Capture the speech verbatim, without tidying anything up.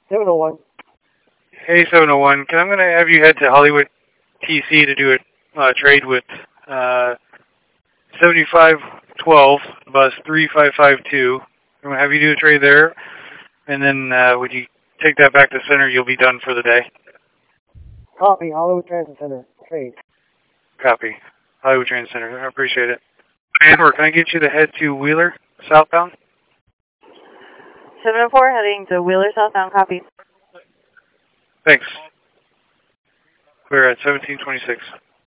seven oh one. Hey, seven oh one. Can I'm going to have you head to Hollywood T C to do a uh, trade with uh, seventy-five twelve, bus three five five two. I'm going to have you do a trade there, and then uh, when you take that back to center, you'll be done for the day. Copy, Hollywood Transit Center. Trade. Copy. Hollywood Transit Center. I appreciate it. Amber, can I get you to head to Wheeler, southbound? seven oh four heading to Wheeler southbound, copy. Thanks. We're at seventeen twenty-six.